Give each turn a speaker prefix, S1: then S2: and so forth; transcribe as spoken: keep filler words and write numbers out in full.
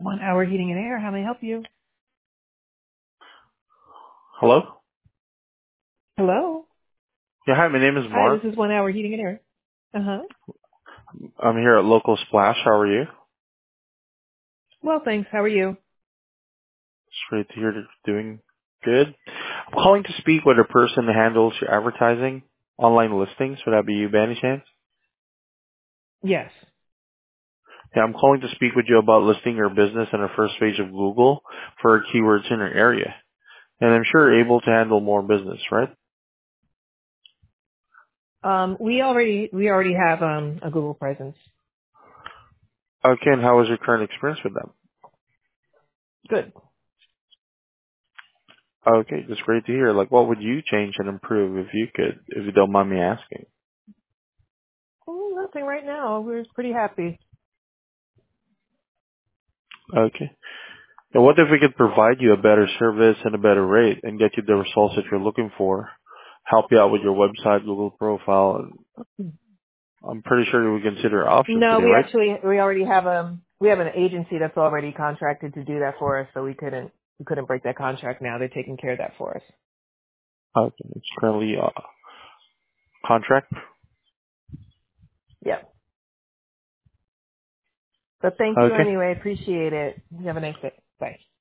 S1: One hour heating and air. How may I help you?
S2: Hello?
S1: Hello.
S2: Yeah, hi, my name is
S1: Hi,
S2: Mark.
S1: this is one hour heating and air. Uh huh.
S2: I'm here at Local Splash. How are you?
S1: Well, thanks. How are you?
S2: It's great to hear that you're doing good. I'm calling to speak with a person that handles your advertising, online listings. Would that be you by any chance?
S1: Yes.
S2: Yeah, I'm calling to speak with you about listing your business on the first page of Google for keywords in your area. And I'm sure you're able to handle more business, right?
S1: Um, we already we already have um a Google presence.
S2: Okay, and how was your current experience with them?
S1: Good.
S2: Okay, that's great to hear. Like, what would you change and improve if you could, if you don't mind me asking?
S1: Oh, nothing right now. We're pretty happy.
S2: Okay. And what if we could provide you a better service and a better rate and get you the results that you're looking for? Help you out with your website, Google profile. I'm pretty sure you would consider options
S1: No,
S2: today,
S1: we
S2: right?
S1: actually we already have um we have an agency that's already contracted to do that for us, so we couldn't we couldn't break that contract now. They're taking care of that for us.
S2: Okay. It's currently uh, contract.
S1: Yeah. But thank you
S2: Okay.
S1: anyway. Appreciate it. You have a nice day. Bye.